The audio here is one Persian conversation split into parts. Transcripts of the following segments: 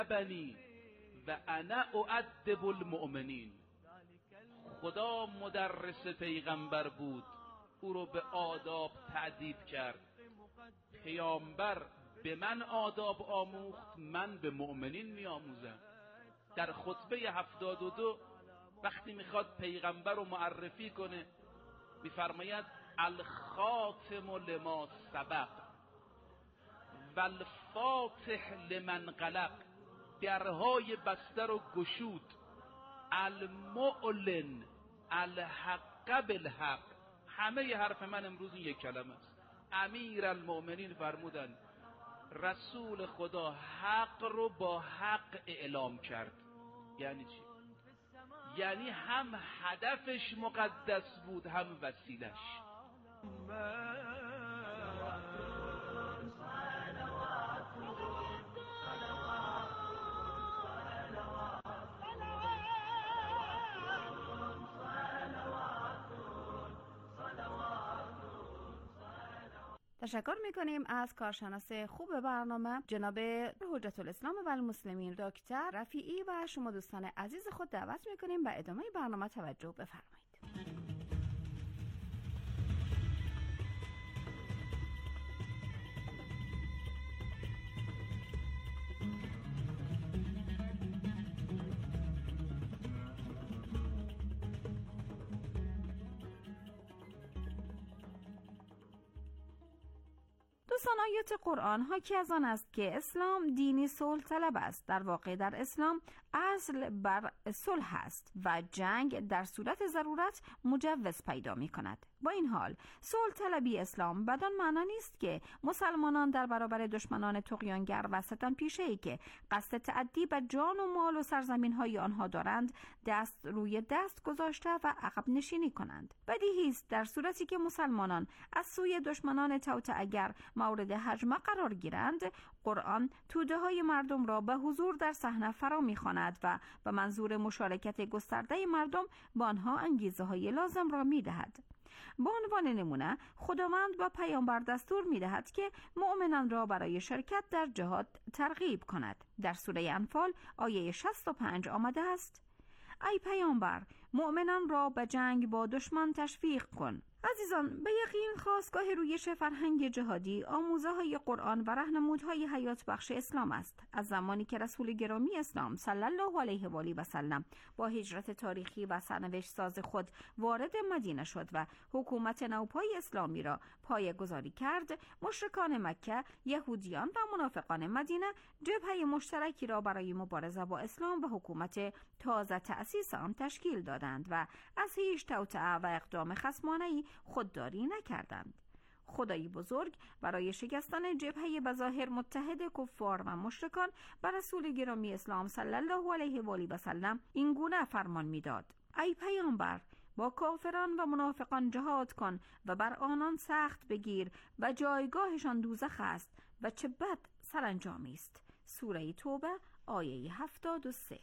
بنی و انا اؤدب المؤمنین. خدا مدرس پیغمبر بود، او رو به آداب تأدیب کرد. پیامبر به من آداب آموخت، من به مؤمنین می آموزم. در خطبه 72 وقتی میخواد پیغمبر رو معرفی کنه میفرماید الخاتم لما سبق والفاتح لمن غلق. درهای بسته رو گشود. المعلن الحق بالحق. همه حرف من امروز این یک کلمه است. امیر المؤمنین فرمودن رسول خدا حق رو با حق اعلام کرد. یعنی چی؟ یعنی هم هدفش مقدس بود هم وسیلش. تشکر میکنیم از کارشناس خوب برنامه جناب حجت الاسلام و المسلمین دکتر رفیعی و شما دوستان عزیز خود دعوت میکنیم به ادامه برنامه توجه بفرمایید. دوستان آیات قرآن حاکی از آن است که اسلام دینی صلح طلب است. در واقع در اسلام اصل بر صلح است و جنگ در صورت ضرورت مجوز پیدا می کند. با این حال صلح طلبی اسلام بدان معنا نیست که مسلمانان در برابر دشمنان طغیانگر و ستمپیشه‌ای که قصد تعدی بر جان و مال و سرزمین های آنها دارند دست روی دست گذاشته و عقب نشینی کنند. بدیهی است در صورتی که مسلمانان از سوی دشمنان توطئه‌گر مورد هجمه قرار گیرند، قرآن توده های مردم را به حضور در صحنه فرا می‌خواند و به منظور مشارکت گسترده مردم با آنها انگیزه های لازم را می‌دهد. به عنوان نمونه خداوند با پیامبر دستور می‌دهد که مؤمنان را برای شرکت در جهاد ترغیب کند. در سوره انفال آیه 65 آمده است: ای پیامبر مؤمنان را به جنگ با دشمن تشویق کن. عزیزان، به یقین خاستگاه رویش فرهنگ جهادی آموزه های قرآن و راهنمودهای حیات بخش اسلام است. از زمانی که رسول گرامی اسلام صلی الله علیه و آله و سلم با هجرت تاریخی و سرنوشت ساز خود وارد مدینه شد و حکومت نوپای اسلامی را پایه‌گذاری کرد، مشرکان مکه، یهودیان و منافقان مدینه جبهه مشترکی را برای مبارزه با اسلام و حکومت تازه تأسیس آن تشکیل دادند و از هیچ توطئه و اقدام خصمانه‌ای خودداری نکردند. خدای بزرگ برای شکستن جبهه بظاهر متحد کفار و مشرکان بر رسول گرامی اسلام صلی الله علیه و آله و سلم این گونه فرمان میداد: ای پیامبر با کافران و منافقان جهاد کن و بر آنان سخت بگیر و جایگاهشان دوزخ است و چه بد سرانجامی است. سوره توبه آیه 73.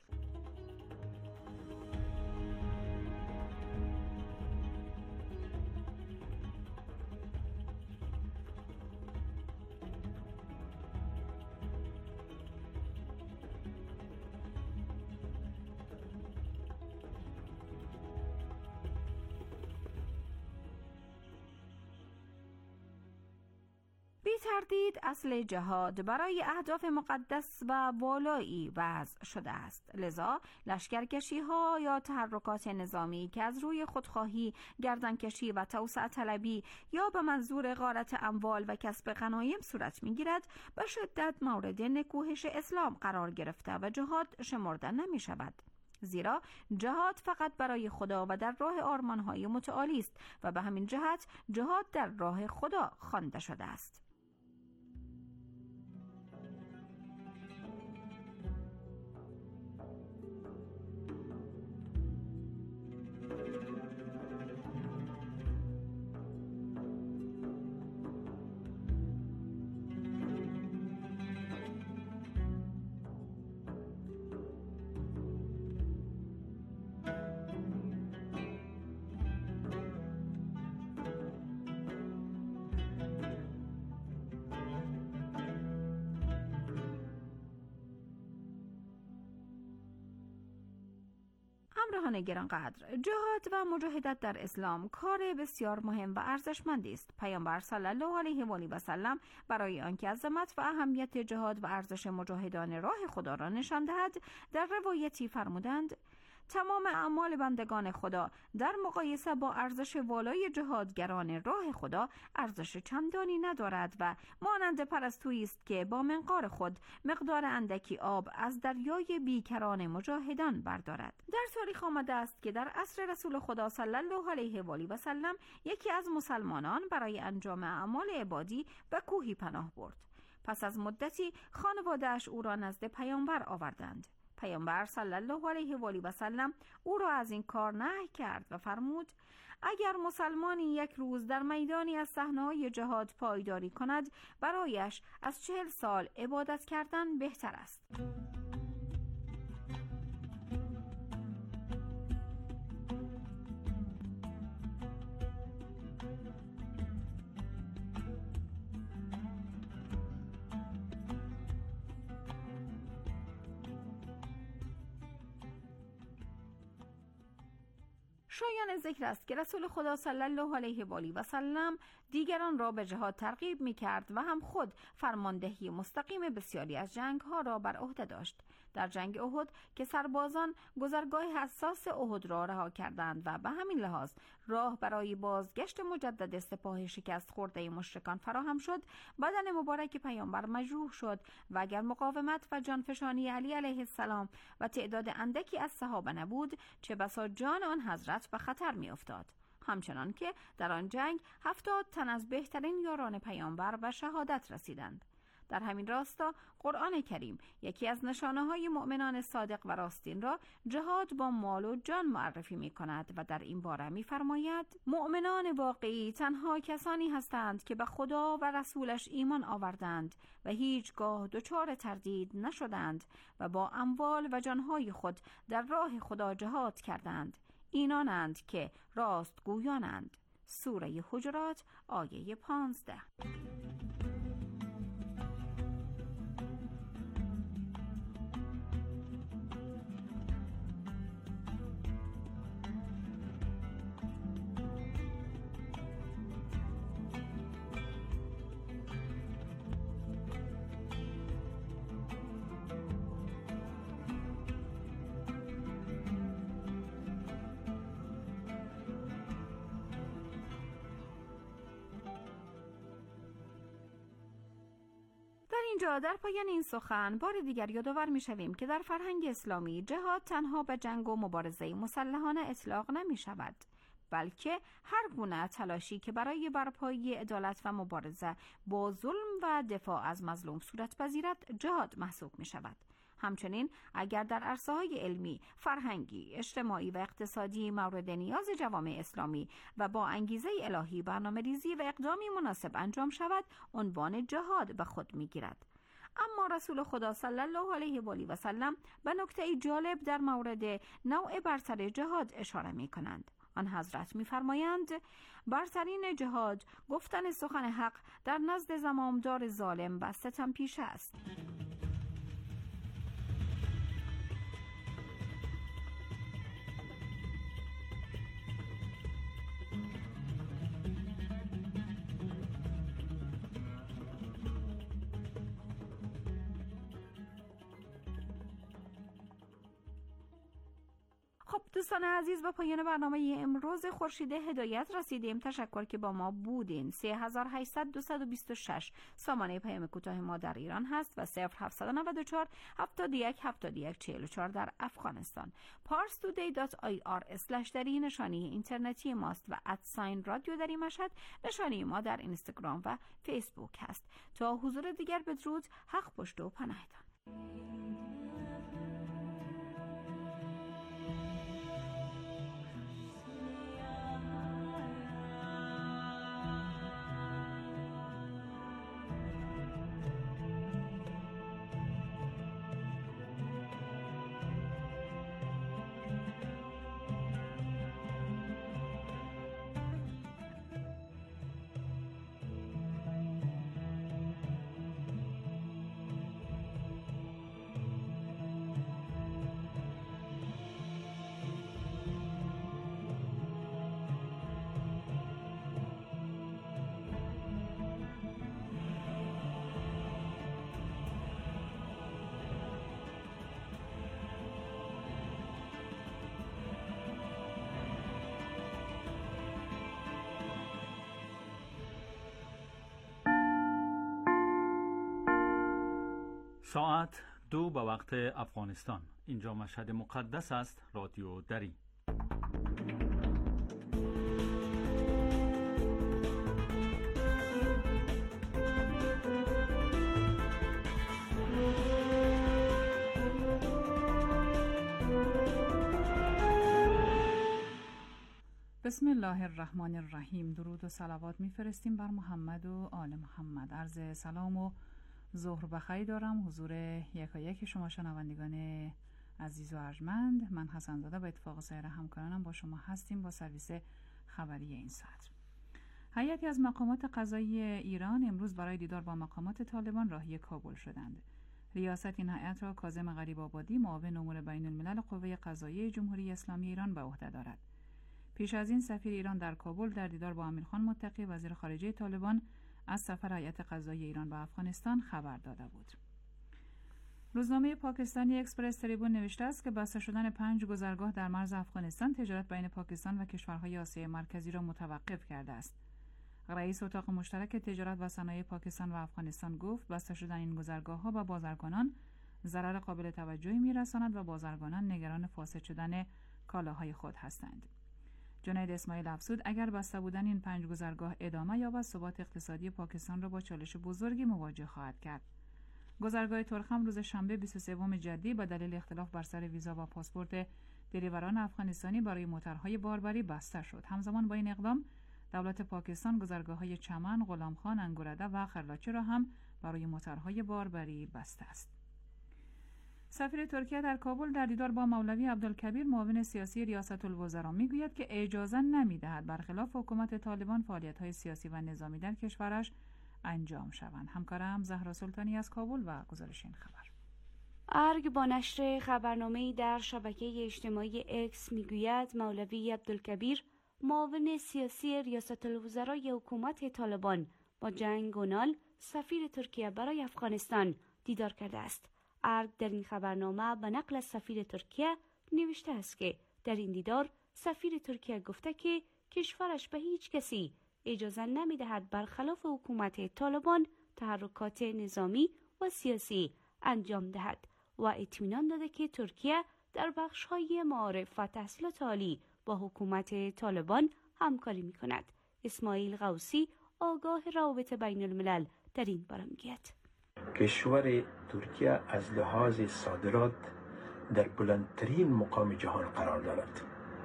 بی تردید اصل جهاد برای اهداف مقدس و والایی وضع شده است. لذا لشکرکشی ها یا تحرکات نظامی که از روی خودخواهی، گردنکشی و توسعه طلبی یا به منظور غارت اموال و کسب غنایم صورت می گیرد به شدت مورد نکوهش اسلام قرار گرفته و جهاد شمرده نمی شود. زیرا جهاد فقط برای خدا و در راه آرمانهای متعالی است و به همین جهت جهاد در راه خدا خوانده شده است. همراهان گرانقدر، جهاد و مجاهدت در اسلام کار بسیار مهم و ارزشمندی است. پیامبر صلی الله علیه و آله و سلم برای آنکه عظمت و اهمیت جهاد و ارزش مجاهدان راه خدا را نشان دهد، در روایتی فرمودند: تمام اعمال بندگان خدا در مقایسه با ارزش والای جهادگران راه خدا ارزش چندانی ندارد و مانند پرستویی است که با منقار خود مقدار اندکی آب از دریای بیکران مجاهدان بردارد. در تاریخ آمده است که در عصر رسول خدا صلی الله علیه و آله و سلم یکی از مسلمانان برای انجام اعمال عبادی به کوهی پناه برد. پس از مدتی خانواده‌اش او را نزد پیامبر آوردند. پیامبر صلی الله علیه و آله و سلم او را از این کار نهی کرد و فرمود: اگر مسلمانی یک روز در میدانی از صحنه‌های جهاد پایداری کند، برایش از 40 سال عبادت کردن بهتر است. شایان ذکر است که رسول خدا صلی الله علیه و آله و سلم دیگران را به جهاد ترغیب می‌کرد و هم خود فرماندهی مستقیم بسیاری از جنگ‌ها را بر عهده داشت. در جنگ احد که سربازان گذرگاه حساس احد را رها کردند و به همین لحاظ راه برای بازگشت مجدد سپاه شکست خورده مشرکان فراهم شد، بدن مبارک پیامبر مجروح شد و اگر مقاومت و جانفشانی علی علیه السلام و تعداد اندکی از صحابه نبود، چه بسا جان آن حضرت به خطر می افتاد. همچنان که در آن جنگ 70 تن از بهترین یاران پیامبر به شهادت رسیدند. در همین راستا قرآن کریم یکی از نشانه‌های مؤمنان صادق و راستین را جهاد با مال و جان معرفی می‌کند و در این باره می‌فرماید: مؤمنان واقعی تنها کسانی هستند که به خدا و رسولش ایمان آوردند و هیچگاه دچار تردید نشدند و با اموال و جانهای خود در راه خدا جهاد کردند. اینانند که راستگویانند. سوره حجرات آیه 15. در پایان این سخن بار دیگر یادآور می‌شویم که در فرهنگ اسلامی جهاد تنها به جنگ و مبارزه مسلحانه اطلاق نمی‌شود، بلکه هر گونه تلاشی که برای برپایی عدالت و مبارزه با ظلم و دفاع از مظلوم صورت پذیرد جهاد محسوب می‌شود. همچنین اگر در عرصه‌های علمی، فرهنگی، اجتماعی و اقتصادی مورد نیاز جوامع اسلامی و با انگیزه الهی برنامه‌ریزی و اقدامی مناسب انجام شود، عنوان جهاد به خود می‌گیرد. اما رسول خدا صلی الله علیه و آله و سلم به نکته جالب در مورد نوع برتر جهاد اشاره می‌کنند. آن حضرت می‌فرمایند: برترین جهاد گفتن سخن حق در نزد زمامدار ظالم و ستم پیشه است. دوستان عزیز، به پایان برنامه امروز خورشید هدایت رسیدیم. تشکر که با ما بودین. 3800 سامانه پیام کوتاه ما در ایران هست و 0794 71 71 44 در افغانستان. parstoday.ir/ نشانی اینترنتی ماست و @رادیو در مشهد نشانی ما در اینستاگرام و فیسبوک هست. تا حضور دیگر بدرود، حق پشت و پناهتان. ساعت 2 به وقت افغانستان. اینجا مشهد مقدس است. رادیو دری. بسم الله الرحمن الرحیم. درود و صلوات میفرستیم بر محمد و آل محمد. عرض سلام و ظهر بخیر دارم حضور یکایک شما شنوندگان عزیز و ارجمند. من حسن زاده با اتفاق سایر همکارانم با شما هستیم با سرویس خبری این ساعت. هیئتی از مقامات قضایی ایران امروز برای دیدار با مقامات طالبان راهی کابل شدند. ریاست این هیئت را کاظم غریب‌آبادی معاون امور بین الملل قوه قضاییه جمهوری اسلامی ایران به عهده دارد. پیش از این سفیر ایران در کابل در دیدار با امیرخان متقی وزیر خارجه طالبان از سفر هیئت قضایی ایران به افغانستان خبر داده بود. روزنامه پاکستانی اکسپرس تریبون نوشته است که بسته شدن 5 گذرگاه در مرز افغانستان تجارت بین پاکستان و کشورهای آسیای مرکزی را متوقف کرده است. رئیس اتاق مشترک تجارت و صنایع پاکستان و افغانستان گفت بسته شدن این گذرگاه‌ها به بازرگانان ضرر قابل توجهی می‌رساند و بازرگانان نگران فاسد شدن کالاهای خود هستند. جنید اسماعیل افزود اگر بسته بودن این 5 گذرگاه ادامه یابد ثبات اقتصادی پاکستان را با چالش بزرگی مواجه خواهد کرد. گذرگاه ترخم روز شنبه 23 جدی به دلیل اختلاف بر سر ویزا و پاسپورت دریوران افغانستانی برای موترهای باربری بسته شد. همزمان با این اقدام دولت پاکستان گذرگاه‌های چمن، غلامخان، انگورده و خرلاچه را هم برای موترهای باربری بسته است. سفیر ترکیه در کابل در دیدار با مولوی عبدالکبیر معاون سیاسی ریاست الوزراء میگوید که اجازه نمیدهد برخلاف حکومت طالبان فعالیت‌های سیاسی و نظامی در کشورش انجام شوند. همکارم زهرا سلطانی از کابل و گزارش این خبر. ارگ با نشر خبرنامه‌ای در شبکه اجتماعی اکس میگوید مولوی عبدالکبیر معاون سیاسی ریاست الوزراء حکومت طالبان با جنگ گونال سفیر ترکیه برای افغانستان دیدار کرده است. ارگ در این خبرنامه به نقل از سفیر ترکیه نوشته است که در این دیدار سفیر ترکیه گفته که کشورش به هیچ کسی اجازه نمی‌دهد برخلاف حکومت طالبان تحرکات نظامی و سیاسی انجام دهد و اطمینان داده که ترکیه در بخش‌های معارف و تحصیلات عالی با حکومت طالبان همکاری می‌کند. اسماعیل غوثی آگاه روابط بین الملل در این باره می‌گوید کشور ترکیه از لحاظ صادرات در بلندترین مقام جهان قرار دارد.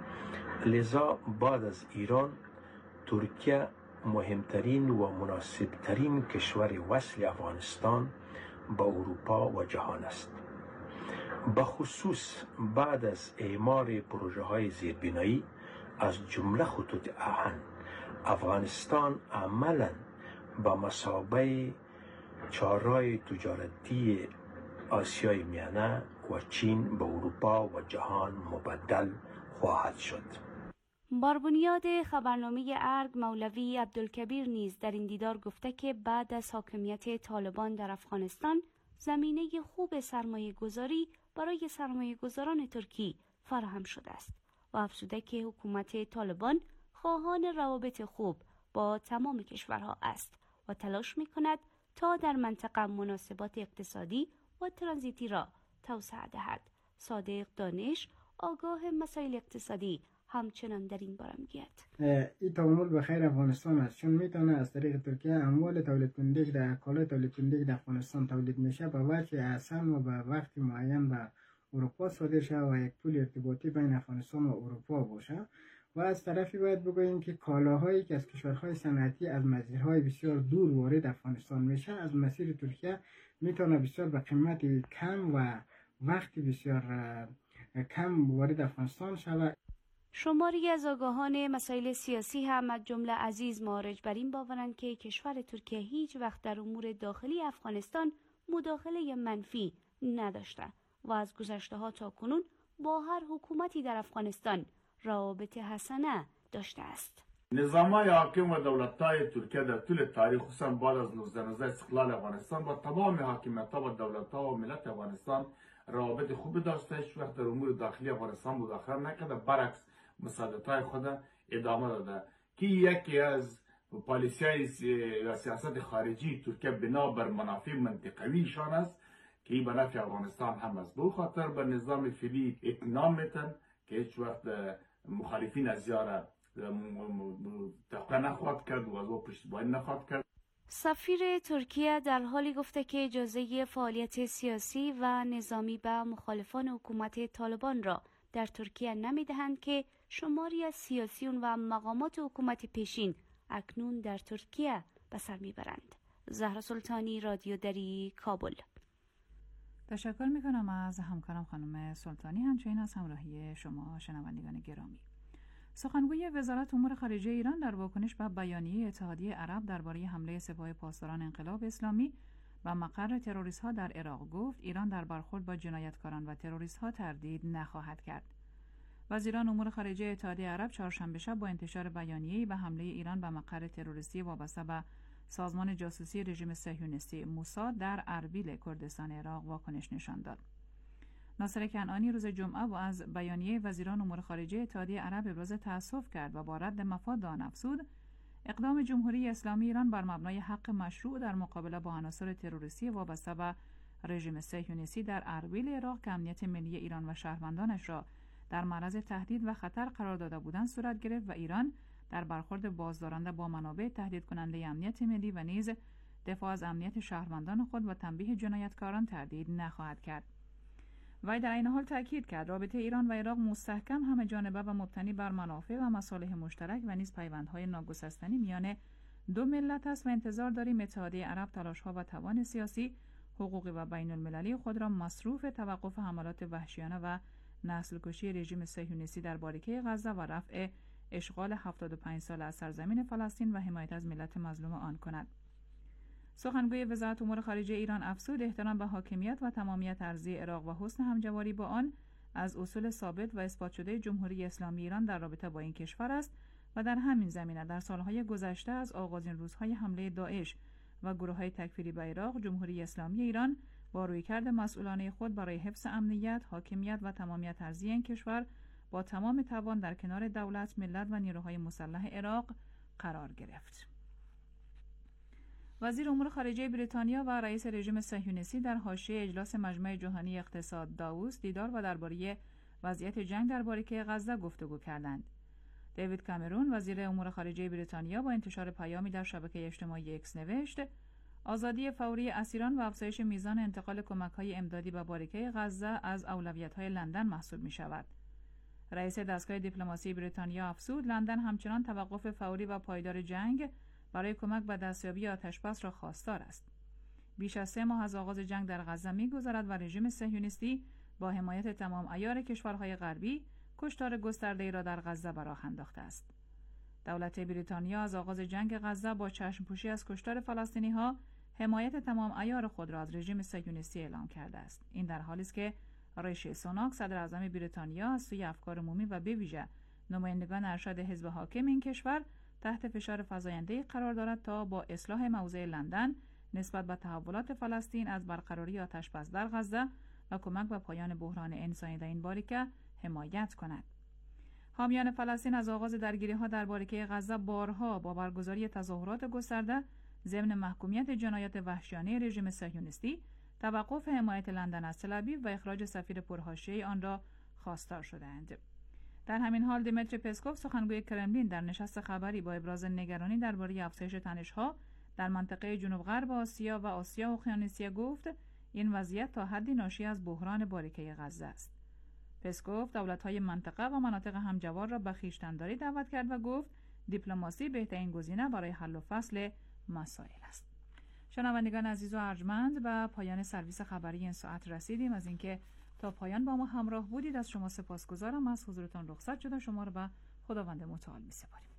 لذا بعد از ایران ترکیه مهمترین و مناسبترین کشور وصل افغانستان با اروپا و جهان است. به خصوص بعد از اعمار پروژه های زیربنایی از جمله خطوط آهن، افغانستان عملاً به مثابه چهارراه تجارتی آسیای میانه و چین به اروپا و جهان مبدل خواهد شد. بر بنیاد خبرنامه ارگ مولوی عبدالکبیر نیز در این دیدار گفته که بعد از حاکمیت طالبان در افغانستان زمینه خوب سرمایه گذاری برای سرمایه گذاران ترکی فراهم شده است و افزوده که حکومت طالبان خواهان روابط خوب با تمام کشورها است و تلاش می کند تا در منطقه مناسبات اقتصادی و ترانزیتی را توسعه دهد. صادق دانش آگاه مسائل اقتصادی همچنان در این باره میگوید این تعامل به خیر افغانستان است، چون میتونه از طریق ترکیه اموال تولید کننده در کالای تولید کننده در افغانستان تولید میشه به وجه احسن و به وقت معین به اروپا صادر شود و یک پول ارتباطی بین افغانستان و اروپا باشه. و از طرفی باید بگوییم که کالاهایی که از کشورهای صنعتی از مسیرهای بسیار دور وارد افغانستان میشه از مسیر ترکیه میتونه بسیار به قیمت کم و وقتی بسیار کم وارد افغانستان شود. شماری از آگاهان مسائل سیاسی هم از جمله عزیز مارج بر این باورند که کشور ترکیه هیچ وقت در امور داخلی افغانستان مداخله منفی نداشته و از گذشته ها تا کنون با هر حکومتی در افغانستان روابط حسنه داشته است. نظام‌های حاکم و دولت‌های ترکیه در طول تاریخ خصوصا بعد از 19 استقلال افغانستان با تمام حاکمیت‌ها و دولت‌ها و ملت افغانستان روابط خوبی داشته، هیچ وقت در امور داخلی افغانستان مداخله نکرده، برعکس مساعدت‌های خود ادامه داده که یکی از پالیسی‌های و سیاست خارجی ترکیه بنا بر منافع منطقویشان است که این به نفع افغانستان هم است. به خاطر به نظام فعلی اطمینان میتن که هیچ وقت مخالفین از یار توقع نخواهد کرد و از او پشتیبانی نخواهد کرد. سفیر ترکیه در حالی گفته که اجازه فعالیت سیاسی و نظامی به مخالفان حکومت طالبان را در ترکیه نمیدهند که شماری از سیاسیون و مقامات حکومت پیشین اکنون در ترکیه به سر میبرند. زهرا سلطانی، رادیو دری، کابل. تشکر میکنم از همکارم خانم سلطانی، همچنین از همراهی شما شنوندگان گرامی. سخنگوی وزارت امور خارجه ایران در واکنش به بیانیه اتحادیه عرب درباره حمله سپاه پاسداران انقلاب اسلامی و مقر تروریست‌ها در عراق گفت ایران در برخورد با جنایتکاران و تروریست‌ها تردید نخواهد کرد. وزیران امور خارجه اتحادیه عرب چهارشنبه شب با انتشار بیانیه‌ای به حمله ایران به مقر تروریستی وابسته به سازمان جاسوسی رژیم صهیونیستی موساد در اربیل کردستان عراق واکنش نشان داد. ناصر کنعانی روز جمعه با از بیانیه وزیران امور خارجه اتحادیه عرب ابراز تأسف کرد و با رد مفاد آن افزود اقدام جمهوری اسلامی ایران بر مبنای حق مشروع در مقابله با عناصر تروریستی وابسته به رژیم صهیونیستی در اربیل عراق که امنیت ملی ایران و شهروندانش را در معرض تهدید و خطر قرار داده بودند صورت گرفت و ایران در برخورد بازدارنده با منابع تهدید کننده امنیت ملی و نیز دفاع از امنیت شهروندان خود و تنبیه جنایتکاران تردید نخواهد کرد. وی در این حال تاکید کرد رابطه ایران و عراق مستحکم همه‌جانبه و مبتنی بر منافع و مصالح مشترک و نیز پیوندهای ناگسستنی میان دو ملت است و انتظار داریم اتحادیه عرب تلاش‌ها و توان سیاسی، حقوقی و بین المللی خود را مصروف توقف حملات وحشیانه و نسل‌کشی رژیم صهیونیستی در باریکه غزه و رفع اشغال 75 ساله از سرزمین فلسطین و حمایت از ملت مظلوم آن کند. سخنگوی وزارت امور خارجه ایران افزود احترام به حاکمیت و تمامیت ارضی عراق و حسن همجواری با آن از اصول ثابت و اثبات شده جمهوری اسلامی ایران در رابطه با این کشور است و در همین زمینه در سالهای گذشته از آغازین روزهای حمله داعش و گروه‌های تکفیری به عراق جمهوری اسلامی ایران با رویکرد مسئولانه خود برای حفظ امنیت، حاکمیت و تمامیت ارضی این کشور با تمام توان در کنار دولت، ملت و نیروهای مسلح عراق قرار گرفت. وزیر امور خارجه بریتانیا و رئیس رژیم صهیونیستی در حاشیه اجلاس مجمع جهانی اقتصاد داووس دیدار و درباره وضعیت جنگ در باریکه غزه گفتگو کردند. دیوید کامرون وزیر امور خارجه بریتانیا با انتشار پیامی در شبکه اجتماعی اکس نوشت آزادی فوری اسیران و افزایش میزان انتقال کمک‌های امدادی به باریکه غزه از اولویت‌های لندن محسوب می‌شود. رئیس دستگاه دیپلماسی بریتانیا افزود لندن همچنان توقف فوری و پایدار جنگ برای کمک به دستیابی آتش‌بس را خواستار است. بیش از 3 ماه از آغاز جنگ در غزه می‌گذرد و رژیم صهیونیستی با حمایت تمام عیار کشورهای غربی کشتار گسترده‌ای را در غزه به راه انداخته است. دولت بریتانیا از آغاز جنگ غزه با چشم‌پوشی از کشتار فلسطینی‌ها حمایت تمام عیار خود را از رژیم صهیونیستی اعلام کرده است. این در حالی است که ریشی سوناک صدر اعظم بریتانیا از سوی افکار عمومی و به ویژه نمایندگان ارشد حزب حاکم این کشور تحت فشار فزاینده‌ای قرار دارد تا با اصلاح موضع لندن نسبت به تحولات فلسطین از برقراری آتش‌بس در غزه و کمک به پایان بحران انسانی در این باریکه حمایت کند. حامیان فلسطین از آغاز درگیری‌ها در باریکه غزه بارها با برگزاری تظاهرات گسترده ضمن محکومیت جنایات وحشیانه رژیم صهیونیستی، توقف حمایت لندن از تل‌آویو و اخراج سفیر پرحاشیه آن را خواستار شدند. در همین حال دیمیتری پسکوف سخنگوی کرملین در نشست خبری با ابراز نگرانی درباره افزایش تنش‌ها در منطقه جنوب غرب آسیا و آسیا اقیانوسیه گفت این وضعیت تا حدی ناشی از بحران باریکه غزه است. پسکوف دولت‌های منطقه و مناطق همجوار را به خویشتن‌داری دعوت کرد و گفت دیپلماسی بهترین گزینه برای حل و فصل مسائل است. شنوندگان عزیز و ارجمند، به پایان سرویس خبری این ساعت رسیدیم. از اینکه تا پایان با ما همراه بودید از شما سپاسگزارم. از حضورتان رخصت شده شما را به خداوند متعال می‌سپاریم.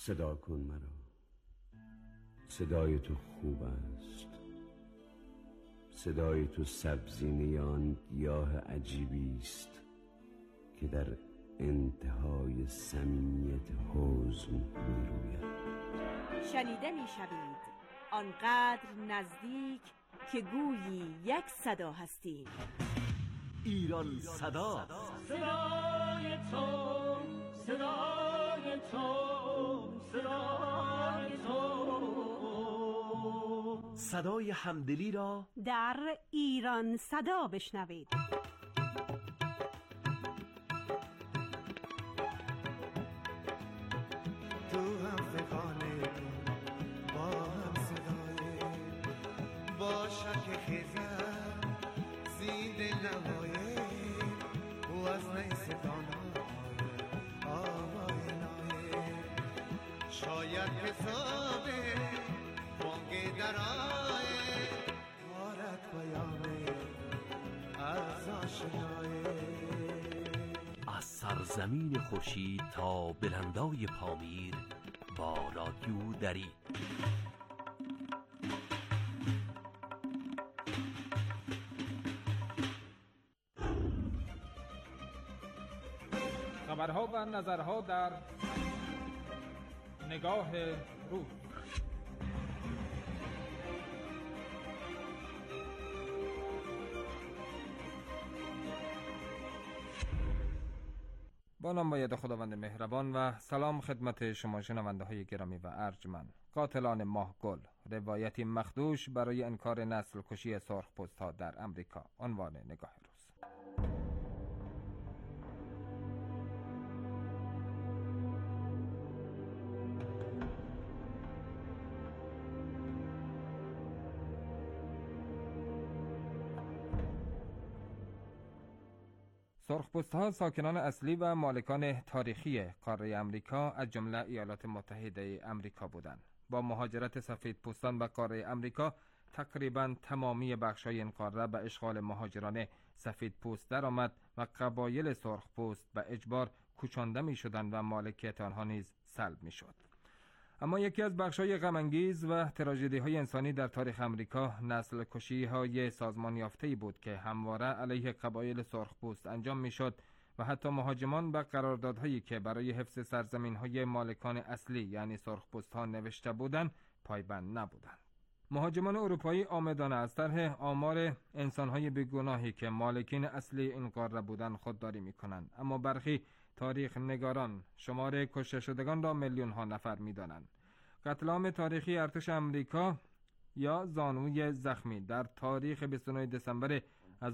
صدا کن مرا، صدای تو خوب است، صدای تو سبزینه آن گیاه عجیبی است که در انتهای صمیمیت حزن می روید. شنیده می شوید آنقدر نزدیک که گویی یک صدا هستیم. ایران صدا، صدای تو، صدای تو، صدای تو. صدای همدلی را در ایران صدا بشنوید. تو هم فکانه با هم صدای باشد که خیزم زیده نمایه و از نیستانه آوای نایه شاید حسابه بانگ درائه کارت بیامه از آشنایه. از سرزمین خورشید تا بلندای پامیر با رادیو دری. خبرها و نظرها در نگاه روز. با نام باید خداوند مهربان و سلام خدمت شما شنونده های گرامی و ارجمند. قاتلان ماهگل، روایتی مخدوش برای انکار نسل کشی سرخپوست ها در امریکا. عنوان نگاه روز. سرخپوست‌ها ساکنان اصلی و مالکان تاریخی قاره امریکا از جمله ایالات متحده امریکا بودند. با مهاجرت سفیدپوستان به قاره امریکا تقریباً تمامی بخش‌های این قاره به اشغال مهاجران سفیدپوست درآمد و قبایل سرخپوست به اجبار کوچانده می‌شدند و مالکیت آنها نیز سلب می‌شد. اما یکی از بخش‌های غم‌انگیز و تراژدی‌های انسانی در تاریخ امریکا نسل کشی‌های سازمان یافته‌ای بود که همواره علیه قبایل سرخپوست انجام می‌شد و حتی مهاجمان به قراردادهایی که برای حفظ سرزمین‌های مالکان اصلی یعنی سرخپوست‌ها نوشته بودند پایبند نبودند. مهاجمان اروپایی عامدانه از طرح آمار انسان‌های بیگناهی که مالکین اصلی این قاره بودند خودداری می‌کنند، اما برخی تاریخ نگاران شمار کشته شدگان را میلیون‌ها نفر می‌دانند. قتل عام تاریخی ارتش امریکا یا زانوی زخمی در تاریخ 29 دسامبر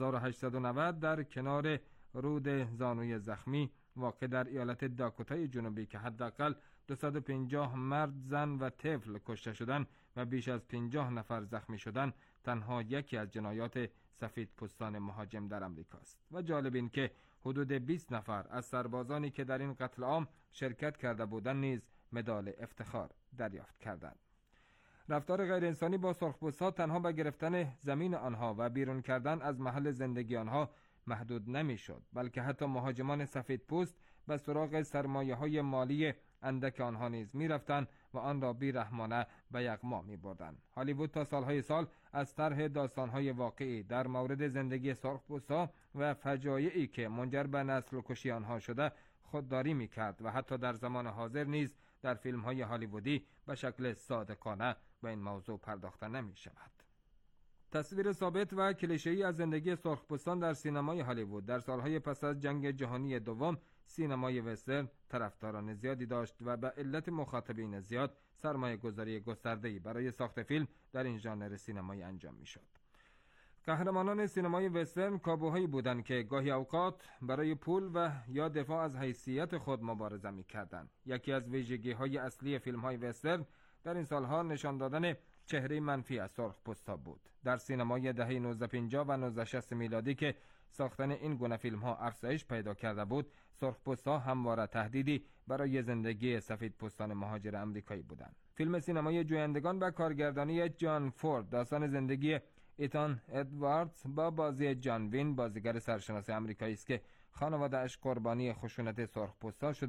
1890 در کنار رود زانوی زخمی واقع در ایالت داکوتای جنوبی که حداقل 250 مرد، زن و طفل کشته شدند و بیش از 50 نفر زخمی شدند، تنها یکی از جنایات سفیدپوستان مهاجم در امریکا است. و جالب این که حدود 20 نفر از سربازانی که در این قتل عام شرکت کرده بودند نیز مدال افتخار دریافت کردند. رفتار غیر انسانی با سرخپوست‌ها تنها به گرفتن زمین آنها و بیرون کردن از محل زندگی آنها محدود نمی‌شد، بلکه حتی مهاجمان سفیدپوست به سراغ سرمایه‌های مالی اندک آنها نیز می‌رفتند و آن را بی‌رحمانه به یغما می‌بردند. هالیوود تا سالهای سال از طرح داستان‌های واقعی در مورد زندگی سرخپوست‌ها و فجایعی که منجر به نسل کشی آنها شده خودداری می‌کرد و حتی در زمان حاضر نیز در فیلم‌های هالیوودی به شکل صادقانه به این موضوع پرداخته نمی‌شود. تصویر ثابت و کلیشه‌ای از زندگی سرخپوستان در سینمای هالیوود در سالهای پس از جنگ جهانی دوم سینمای وسترن طرفداران زیادی داشت و به علت مخاطبین زیاد سرمایه‌گذاری گسترده‌ای برای ساخت فیلم در این ژانر سینمایی انجام می‌شد. قهرمانان سینمای وسترن کابوهایی بودند که گاهی اوقات برای پول و یا دفاع از حیثیت خود مبارزه می‌کردند. یکی از ویژگی‌های اصلی فیلم‌های وسترن در این سالها نشان دادن چهره منفی از سرخپوست‌ها بود. در سینمای دهه 1950 و 1960 میلادی که ساختن این گونه فیلم‌ها افزایش پیدا کرده بود، سرخپوست‌ها همواره تهدیدی برای زندگی سفیدپوستان مهاجر آمریکایی بودند. فیلم سینمایی جویندگان با کارگردانی جان فورد داستان زندگی ایتان ادواردز با بازی جان وین بازیگر سرشناس آمریکایی است که خانواده‌اش قربانی خشونت سرخپوستان شده‌اند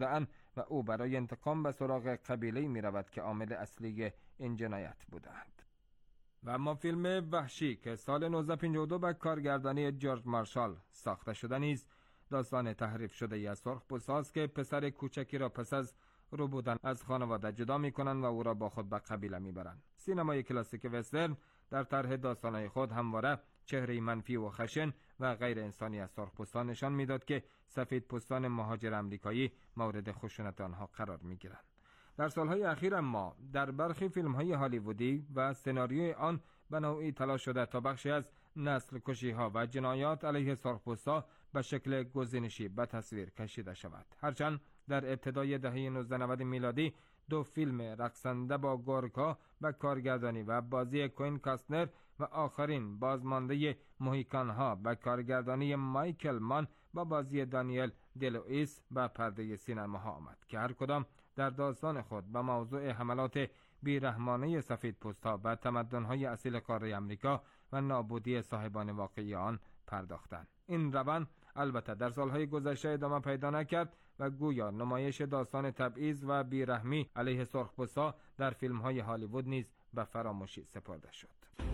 و او برای انتقام به سراغ قبیله‌ای می‌رود که عامل اصلی این جنایت بودند. و اما فیلم وحشی که سال 1952 به کارگردانی جورج مارشال ساخته شده نیز داستان تحریف شده ای از سرخپوست‌هاست که پسر کوچکی را پس از رو بودن از خانواده جدا می‌کنند و او را با خود به قبیله می‌برند. سینمای کلاسیک وسترن در طرح داستان‌های خود همواره چهره منفی و خشن و غیر انسانی از سرخپوستان نشان میداد که سفیدپوستان مهاجر آمریکایی مورد خشونت آنها قرار می‌گیرند. در سالهای اخیر اما در برخی فیلم‌های هالیوودی و سناریوی آن به نوعی تلاش شده تا بخشی از نسل کشی‌ها و جنایات علیه سرخپوستان به شکل گزینشی به تصویر کشیده شود. هرچند در ابتدای دهه 1990 میلادی 2 فیلم رقصنده با گورکا به کارگردانی و بازی کوین کاستنر و آخرین بازمانده موهیکان‌ها به کارگردانی مایکل مان با بازی دانیل دلوئیس به پرده سینماها آمد که هر کدام در داستان خود به موضوع حملات بیرحمانه سفیدپوست‌ها به تمدن‌های اصیل قاره آمریکا و نابودی صاحبان واقعی آن پرداختند. این روند البته در سالهای گذشته ادامه پیدا نکرد و گویا نمایش داستان تبعیض و بیرحمی علیه سرخپوست‌ها در فیلم‌های هالیوود نیز به فراموشی سپرده شد.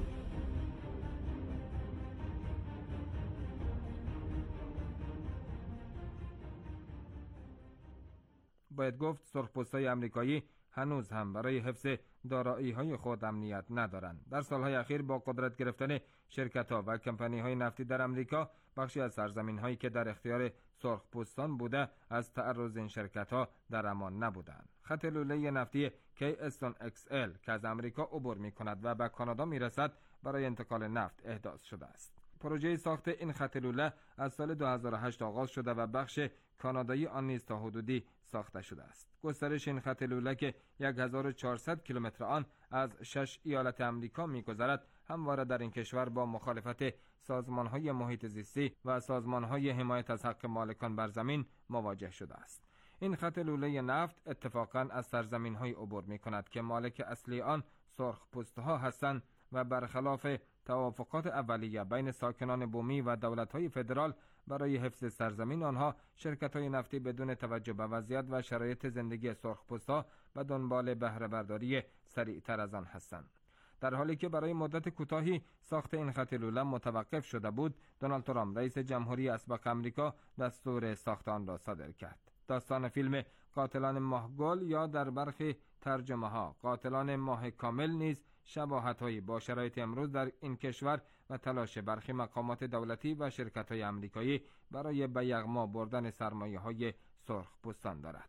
باید گفت سرخپوستای آمریکایی هنوز هم برای حفظ دارایی‌های خود امنیت ندارند. در سالهای اخیر با قدرت گرفتن شرکت‌ها و کمپانی‌های نفتی در آمریکا، بخشی از سرزمین‌هایی که در اختیار سرخپوستان بوده از تعرض این شرکت‌ها در امان نبودند. خط لوله نفتی کیستون اکس‌ال که از آمریکا عبور می‌کند و به کانادا می‌رسد برای انتقال نفت احداث شده است. پروژه ساخت این خط لوله از سال 2008 آغاز شده و بخش کانادایی آن نیز تا حدودی ساخته شده است. گسترش این خط لوله که 1400 کیلومتر آن از 6 ایالت آمریکا می‌گذرد، همواره در این کشور با مخالفت سازمان‌های محیط زیستی و سازمان‌های حمایت از حق مالکان بر زمین مواجه شده است. این خط لوله نفت اتفاقاً از سرزمین‌های عبور می‌کند که مالک اصلی آن سرخپوست‌ها هستند و برخلاف توافقات اولیه بین ساکنان بومی و دولت‌های فدرال برای حفظ سرزمین آنها، شرکت‌های نفتی بدون توجه به وضعیت و شرایط زندگی سرخپوست‌ها به دنبال بهره برداری سریعتر از آن هستند. در حالی که برای مدت کوتاهی ساخت این خط لوله متوقف شده بود، دونالد ترامپ رئیس جمهوری اسبق آمریکا دستور ساخت آن را صادر کرد. داستان فیلم قاتلان ماهگل یا در برخی ترجمه‌ها قاتلان ماه کامل نیز شباهت‌هایی با شرایط امروز در این کشور و تلاش برخی مقامات دولتی و شرکت‌های آمریکایی برای به یغما بردن سرمایه‌های سرخپوستان دارد.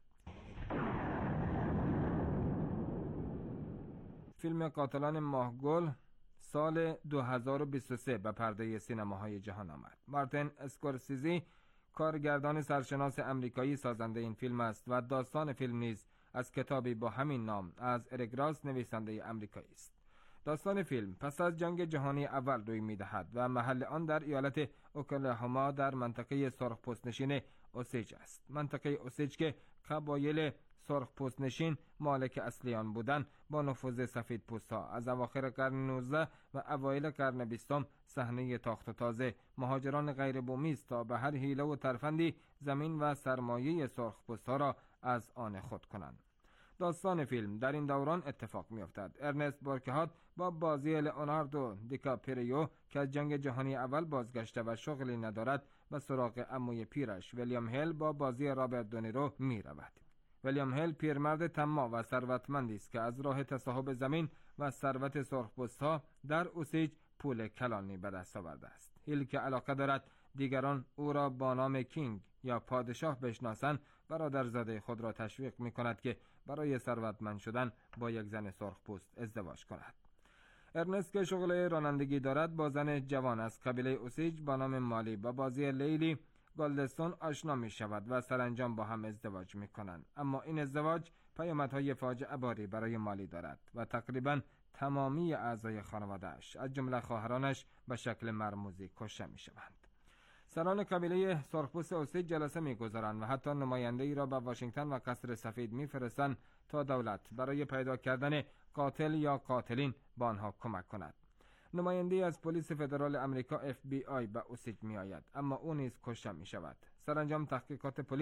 فیلم قاتلان ماهگل سال 2023 به پرده سینماهای جهان آمد. مارتین اسکورسیزی کارگردان سرشناس آمریکایی سازنده این فیلم است و داستان فیلم نیز از کتابی با همین نام از اریک راس نویسنده آمریکایی است. داستان فیلم پس از جنگ جهانی اول روی می‌دهد و محل آن در ایالت اوکلاهوما در منطقه سرخپوست‌نشین اوسیج است. منطقه اوسیج که قبایل سرخپوست‌نشین مالک اصلی آن بودند، با نفوذ سفیدپوست‌ها از اواخر قرن 19 و اوایل قرن 20 صحنه تاخت و تاز مهاجران غیر بومی است تا به هر حیله و ترفندی زمین و سرمایه سرخپوست‌ها را از آن خود کنند. داستان فیلم در این دوران اتفاق می‌افتد. ارنست بورکهات با بازی لئوناردو دیکاپریو که از جنگ جهانی اول بازگشته و شغلی ندارد، به سراغ عموی پیرش ویلیام هیل با بازی رابرت دونیرو می‌رود. ویلیام هیل پیرمرد طماع و ثروتمندی است که از راه تصاحب زمین و ثروت سرخپوست‌ها در اوسیج پول کلانی به دست آورده است. هیل که علاقه دارد دیگران او را با نام کینگ یا پادشاه بشناسند، برادرزاده خود را تشویق می‌کند که برای ثروتمند شدن با یک زن سرخپوست ازدواج کند. ارنست که شغل رانندگی دارد با زن جوان از قبیله اوسیج با نام مالی با بازی لیلی گالدستون آشنا می شود و سرانجام با هم ازدواج می کنند. اما این ازدواج پیامدهای فاجعه باری برای مالی دارد و تقریبا تمامی اعضای خانواده‌اش از جمله خواهرانش به شکل مرموزی کشته می شوند. سران قبیله سرخپوست اوسیج جلسه می‌گذارند و حتی نماینده‌ای را به واشنگتن و قصر سفید می‌فرستند تا دولت برای پیدا کردن قاتل یا قاتلین به آنها کمک کند. نماینده‌ای از پلیس فدرال آمریکا FBI به اوسیج می‌آید، اما او نیز کشته می‌شود. سرانجام تحقیقات پلیس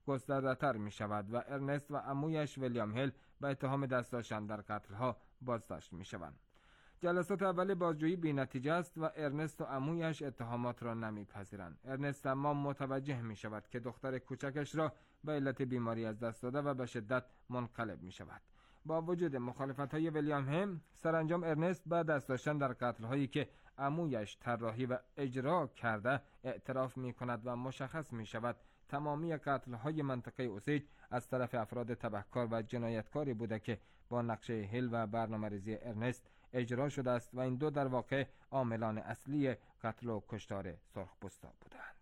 گسترده‌تر می شود و ارنست و عمویش ویلیام هیل به اتهام دست داشتن در قتل‌ها بازداشت می شوند. جلسات اول بازجویی بی نتیجه است و ارنست و عمویش اتهامات را نمیپذیرند. ارنست اما متوجه می شود که دختر کوچکش را به علت بیماری از دست داده و به شدت منقلب می شود. با وجود مخالفت‌های ویلیام هیل، سرانجام ارنست بعد از داشتن در قتل‌هایی که عمویش طراحی و اجرا کرده اعتراف می کند و مشخص می شود تمامی قتل‌های منطقه اوسیج از طرف افراد تبهکار و جنایتکاری بوده که با نقشه هیل و برنامه‌ریزی ارنست اجرا شده است و این دو در واقع عاملان اصلی قتل و کشتار سرخپوستا بودند.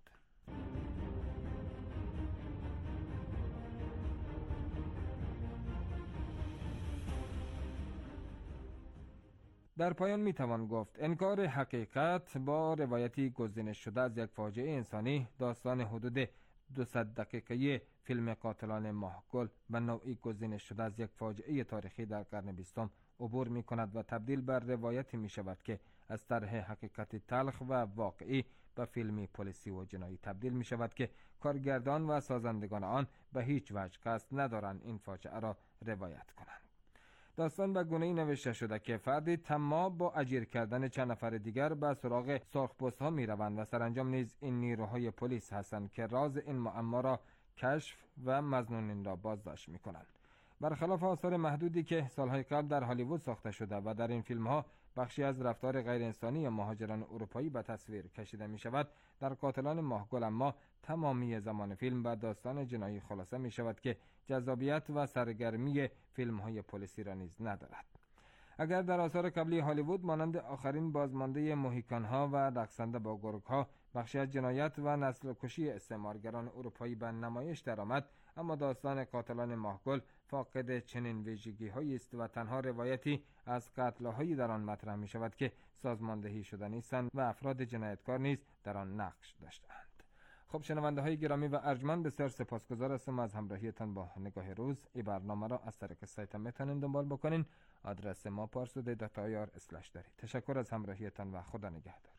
در پایان میتوان گفت انکار حقیقت با روایتی گزینش شده از یک فاجعه انسانی، داستان حدود 200 دقیقه‌ای فیلم قاتلان ماهگل به نوعی گزینش شده از یک فاجعه تاریخی در قرن 20 عبور می کند و تبدیل بر روایتی می شود که از طرح حقیقتی تلخ و واقعی به فیلمی پلیسی و جنایی تبدیل می شود که کارگردان و سازندگان آن به هیچ وجه قصد ندارند این فاجعه را روایت کنند. داستان به گونه‌ای نوشته شده که فردی طماع با اجیر کردن چند نفر دیگر به سراغ سرخپوست‌ها می‌روند و سرانجام نیز این نیروهای پلیس هستند که راز این معما را کشف و مظنونین را بازداشت می‌کنند. برخلاف آثار محدودی که سالهای قبل در هالیوود ساخته شده و در این فیلم‌ها بخشی از رفتار غیر انسانی مهاجران اروپایی به تصویر کشیده می شود، در قاتلان ماهگل اما تمامی زمان فیلم به داستان جنایی خلاصه می شود که جذابیت و سرگرمی فیلم‌های پلیسی را نیز ندارد. اگر در آثار قبلی هالیوود مانند آخرین بازمانده موهیکان‌ها و رقصنده با گرگ‌ها بخشی از جنایت و نسل کشی استعمارگران اروپایی به نمایش درآمد، اما داستان قاتلان ماهگل فاقد چنین ویژگی‌هایی است و تنها روایتی از قتل‌هایی در آن مطرح می‌شود که سازماندهی شده نیستند و افراد جنایتکار نیز در آن نقش داشتند. خب شنونده‌های گرامی و ارجمند، بسیار سپاسگزار هستم از همراهیتان با نگاه روز. این برنامه را از طریق سایت میتونین دنبال بکنین. آدرس ما parsude.ir/dari. تشکر از همراهیتان و خدا نگهدار.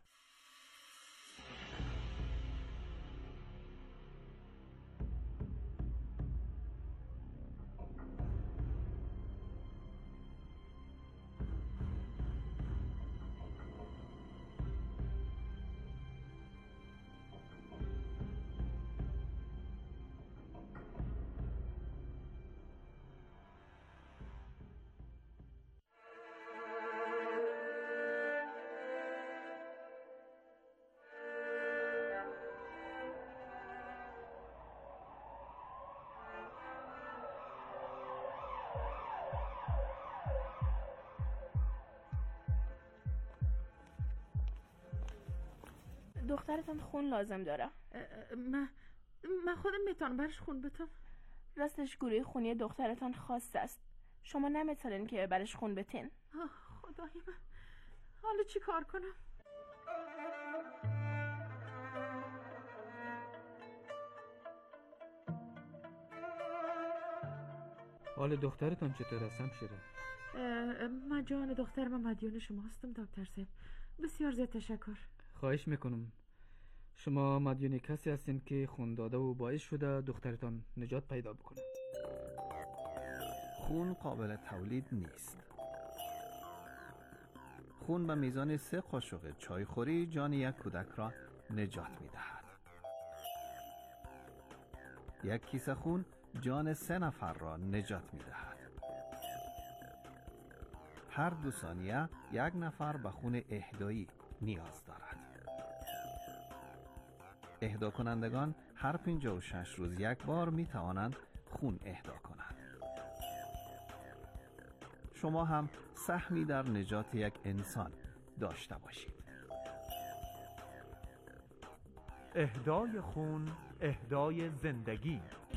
دخترتان خون لازم داره. من خودم میتونم برش خون بتم. راستش گروه خونی دخترتان خاص است. شما نمیتونین که برش خون بتین. خدای من، حالا چی کار کنم؟ حال دخترتان چطور است همشیره؟ من جان دخترم مدیون شما هستم دکتر صاحب. بسیار زیاد تشکر. خواهش میکنم. شما مدیون کسی هستین که خون داده و باعث شده دخترتان نجات پیدا بکنه. خون قابل تولید نیست. خون به میزان 3 قاشق چایخوری جان یک کودک را نجات میدهد. یک کیسه خون جان 3 نفر را نجات میدهد. هر 2 ثانیه 1 نفر به خون اهدایی نیاز دارد. اهدا کنندگان هر 56 روز 1 بار می توانند خون اهدا کنند. شما هم سهمی در نجات یک انسان داشته باشید. اهدای خون، اهدای زندگی.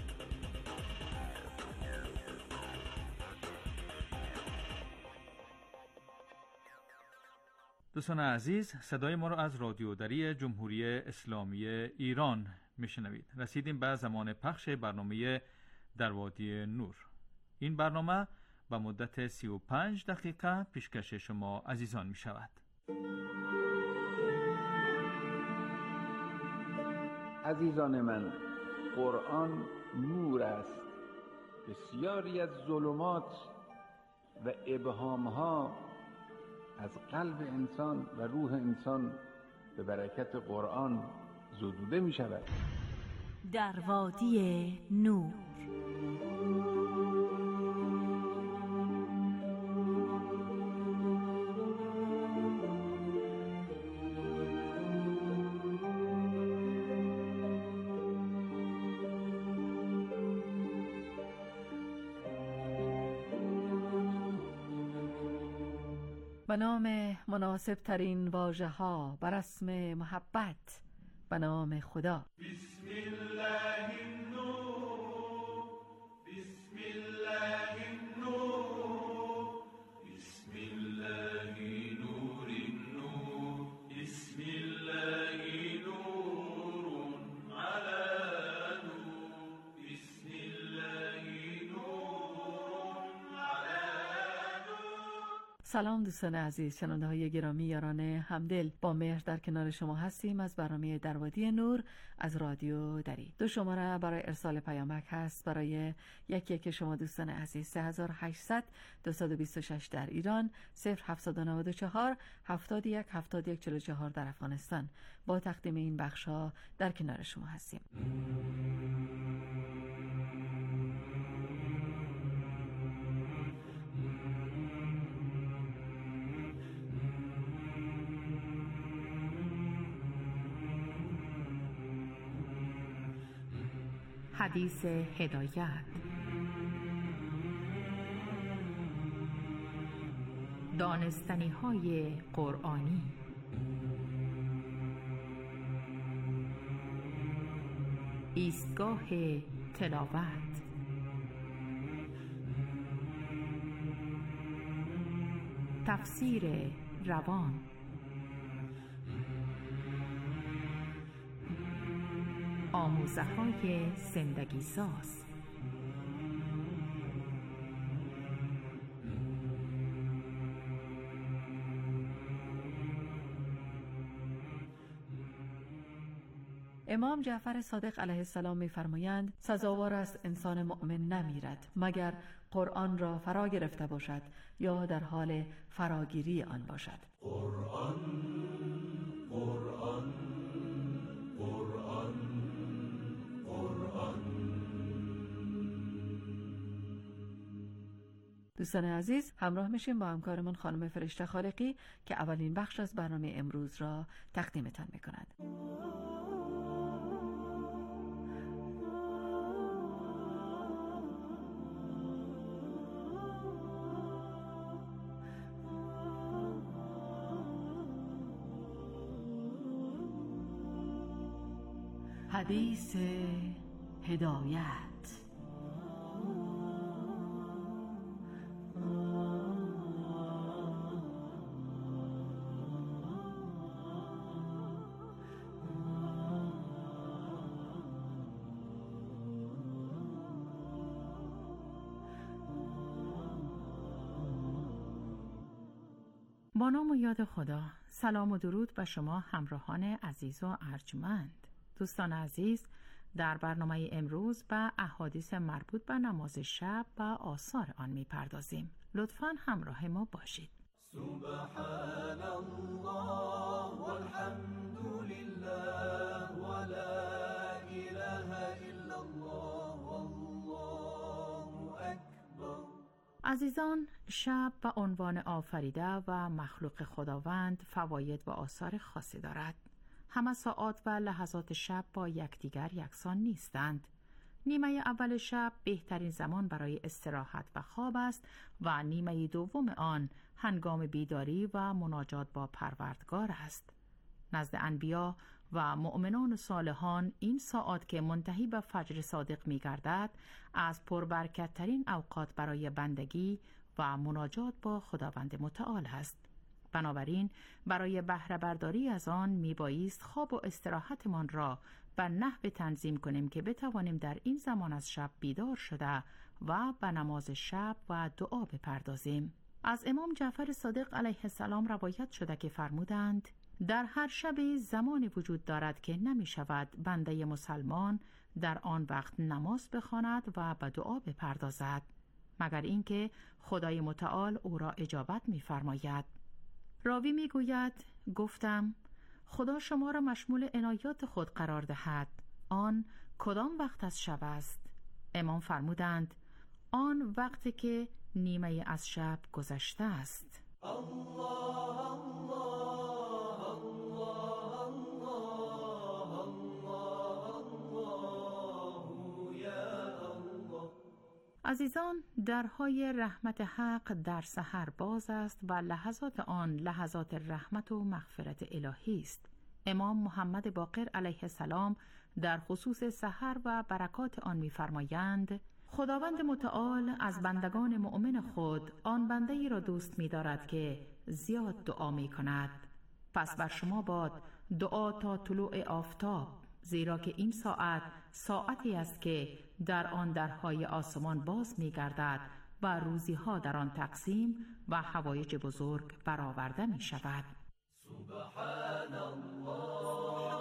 دوستان عزیز، صدای ما را از رادیو دری جمهوری اسلامی ایران میشنوید. رسیدیم به زمان پخش برنامه در وادی نور. این برنامه به مدت 35 دقیقه پیشکش شما عزیزان می شود. عزیزان من، قرآن نور است. بسیاری از ظلمات و ابهامها از قلب انسان و روح انسان به برکت قرآن زدوده می شود. در وادی نور. به نام مناسب ترین واژه ها بر اسم محبت، به نام خدا. بسم الله النور، بسم الله النور، بسم الله نور النور، بسم الله نور على نور، بسم الله نور على نور. سلام دوستان عزیز، شنونده های گرامی، یاران همدل، با مهر در کنار شما هستیم از برنامه در وادی نور از رادیو دری. دو شماره برای ارسال پیامک هست برای یکی شما دوستان عزیز: 3800 226 در ایران، 0794 71 71 44 در افغانستان. با تقدیم این بخش ها در کنار شما هستیم. حدیث هدایت. دانستنی های قرآنی. ایستگاه تلاوت. تفسیر روان. آموزه‌های زندگی ساز. امام جعفر صادق علیه السلام می‌فرمایند سزاوار است انسان مؤمن نمیرد مگر قرآن را فرا گرفته باشد یا در حال فراگیری آن باشد. قرآن قرآن قرآن قرآن. دوستان عزیز، همراه میشیم با همکارمون خانم فرشته خالقی که اولین بخش از برنامه امروز را تقدیمتان می‌کند. حدیث هدایت. با نام و یاد خدا. سلام و درود به شما همراهان عزیز و ارجمند. دوستان عزیز، در برنامه امروز به احادیث مربوط به نماز شب و آثار آن می‌پردازیم. لطفاً همراه ما باشید. سبحان الله والحمد لله ولا اله الا الله والله اکبر. عزیزان، شب به عنوان آفریده و مخلوق خداوند فواید و آثار خاصی دارد. همه ساعات و لحظات شب با یکدیگر یکسان نیستند. نیمه اول شب بهترین زمان برای استراحت و خواب است و نیمه دوم آن هنگام بیداری و مناجات با پروردگار است. نزد انبیا و مؤمنان صالحان این ساعات که منتهی به فجر صادق می گردد از پربرکت‌ترین اوقات برای بندگی و مناجات با خداوند متعال است. بنابراین برای بهره برداری از آن میبایست خواب و استراحتمان را به نحو تنظیم کنیم که بتوانیم در این زمان از شب بیدار شده و به نماز شب و دعا بپردازیم. از امام جعفر صادق علیه السلام روایت شده که فرمودند در هر شب زمانی وجود دارد که نمی شود بنده مسلمان در آن وقت نماز بخواند و به دعا بپردازد مگر اینکه خدای متعال او را اجابت می فرماید. راوی می گوید گفتم خدا شما را مشمول عنایات خود قرار دهد. آن کدام وقت از شب است؟ امام فرمودند آن وقتی که نیمه از شب گذشته است. عزیزان، درهای رحمت حق در سحر باز است و لحظات آن لحظات رحمت و مغفرت الهی است. امام محمد باقر علیه السلام در خصوص سحر و برکات آن می‌فرمایند خداوند متعال از بندگان مؤمن خود آن بنده‌ای را دوست می‌دارد که زیاد دعا می‌کند. پس بر شما باد دعا تا طلوع آفتاب، زیرا که این ساعت ساعتی است که در آن درهای آسمان باز می‌گردد و روزی‌ها در آن تقسیم و حوایج بزرگ برآورده می‌شود. سبحان الله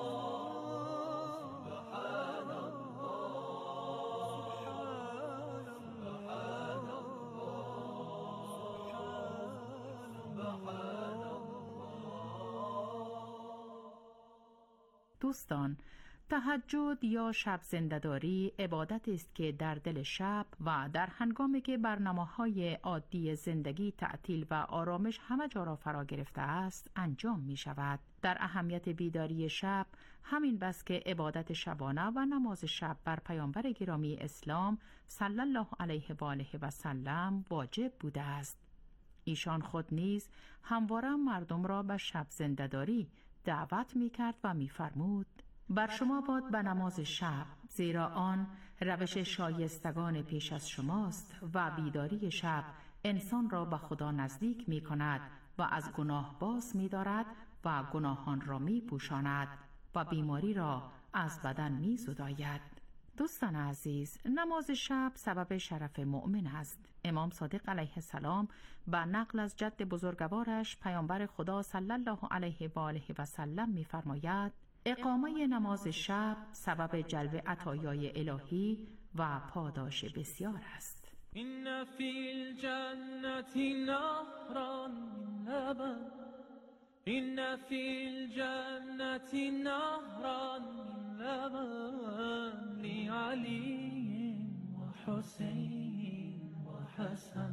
دوستان، تهجد یا شب زنده‌داری عبادتی است که در دل شب و در هنگامی که برنامه‌های عادی زندگی تعطیل و آرامش همه جا را فرا گرفته است انجام می شود. در اهمیت بیداری شب همین بس که عبادت شبانه و نماز شب بر پیامبر گرامی اسلام صلی الله علیه و آله و سلم واجب بوده است. ایشان خود نیز همواره مردم را به شب زنده‌داری دعوت می کرد و می فرمود بر شما باد به نماز شب، زیرا آن روش شایستگان پیش از شماست و بیداری شب انسان را به خدا نزدیک می کند و از گناه باز می دارد و گناهان را می پوشاند و بیماری را از بدن می زداید. دوستان عزیز، نماز شب سبب شرف مؤمن است. امام صادق علیه السلام به نقل از جد بزرگوارش پیامبر خدا صلی الله علیه و آله و سلم می‌فرماید اقامه نماز شب سبب جلب عطایای الهی و پاداش بسیار است. این فی الجنة نهرا من لبن این فی الجنة نهرا من لبن لعلی و حسین و حسن